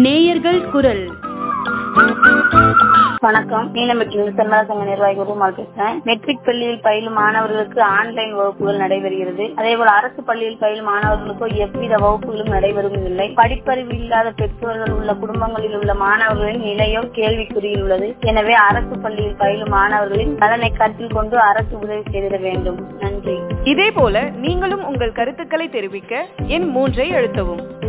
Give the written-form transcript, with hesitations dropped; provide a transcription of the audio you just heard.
நேயர்கள் குரல். வணக்கம். நீலமெட்டில் செம்மல சங்க நிர்வாகி உருமால் பேசுறேன். மெட்ரிக் பள்ளியில் பயிலும் மாணவர்களுக்கு ஆன்லைன் வகுப்புகள் நடைபெறுகிறது. அதேபோல் அரசு பள்ளியில் பயிலும் மாணவர்களுக்கு எவ்வித வகுப்புகளும் நடைபெறுவதில்லை. படிப்பறிவு இல்லாத பெற்றோர்கள் உள்ள குடும்பங்களில் உள்ள மாணவர்களின் நிலையோ கேள்விக்குறியில் உள்ளது. எனவே அரசு பள்ளியில் பயிலும் மாணவர்களின் நலனை கருத்தில் கொண்டு அரசு உதவி செய்திட வேண்டும். நன்றி. இதேபோல நீங்களும் உங்கள் கருத்துக்களை தெரிவிக்க எண் 3 அழுத்தவும்.